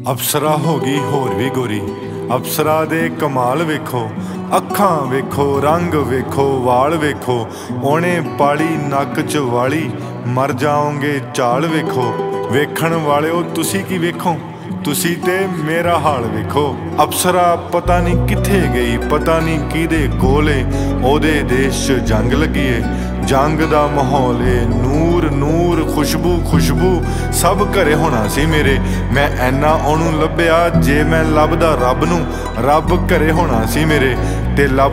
ਅਪਸਰਾ ਹੋ ਗਈ ਹੋਰ ਵੀ ਗੋਰੀ, ਅਪਸਰਾ ਦੇ ਕਮਾਲ ਵੇਖੋ, ਅੱਖਾਂ ਵੇਖੋ, ਰੰਗ ਵੇਖੋ, ਵਾਲ ਵੇਖੋ, ਉਹਨੇ ਪਾਲੀ ਨੱਕ 'ਚ ਵਾਲੀ, ਮਰ ਜਾਓਗੇ ਚਾਲ ਵੇਖੋ। ਵੇਖਣ ਵਾਲਿਓ ਤੁਸੀਂ ਕੀ ਵੇਖੋ, ਤੁਸੀਂ ਤੇ ਮੇਰਾ ਹਾਲ ਵੇਖੋ। ਅਪਸਰਾ ਪਤਾ ਨਹੀਂ ਕਿੱਥੇ ਗਈ, ਪਤਾ ਨਹੀਂ ਕਿਹਦੇ ਕੋਲੇ, ਉਹਦੇ ਦੇਸ਼ 'ਚ ਜੰਗ ਲੱਗੀ ਏ, ਜੰਗ ਦਾ ਮਾਹੌਲ ਏ, ਨੂਰ ਨੂਰ, ਖੁਸ਼ਬੂ ਖੁਸ਼ਬੂ, ਸਭ ਘਰੇ ਹੋਣਾ ਸੀ ਮੇਰੇ। ਮੈਂ ਐਨਾ ਉਹਨੂੰ ਲੱਭਿਆ, ਜੇ ਮੈਂ ਲੱਭਦਾ ਰੱਬ ਨੂੰ, ਰੱਬ ਘਰੇ ਹੋਣਾ ਸੀ ਮੇਰੇ। ਤੇ ਲੱਭ